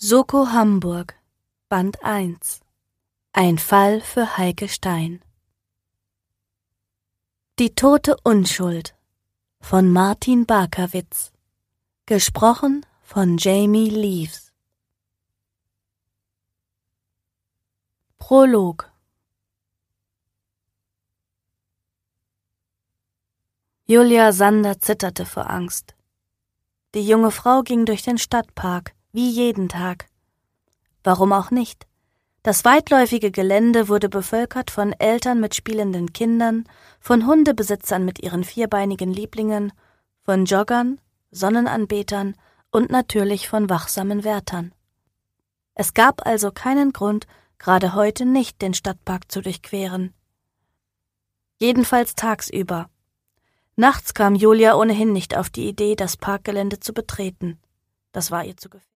Soko Hamburg, Band 1. Ein Fall für Heike Stein. Die tote Unschuld von Martin Barkawitz. Gesprochen von Jamie Leaves. Prolog. Julia Sander zitterte vor Angst. Die junge Frau ging durch den Stadtpark, wie jeden Tag. Warum auch nicht? Das weitläufige Gelände wurde bevölkert von Eltern mit spielenden Kindern, von Hundebesitzern mit ihren vierbeinigen Lieblingen, von Joggern, Sonnenanbetern und natürlich von wachsamen Wärtern. Es gab also keinen Grund, gerade heute nicht den Stadtpark zu durchqueren. Jedenfalls tagsüber. Nachts kam Julia ohnehin nicht auf die Idee, das Parkgelände zu betreten. Das war ihr zu gefährlich.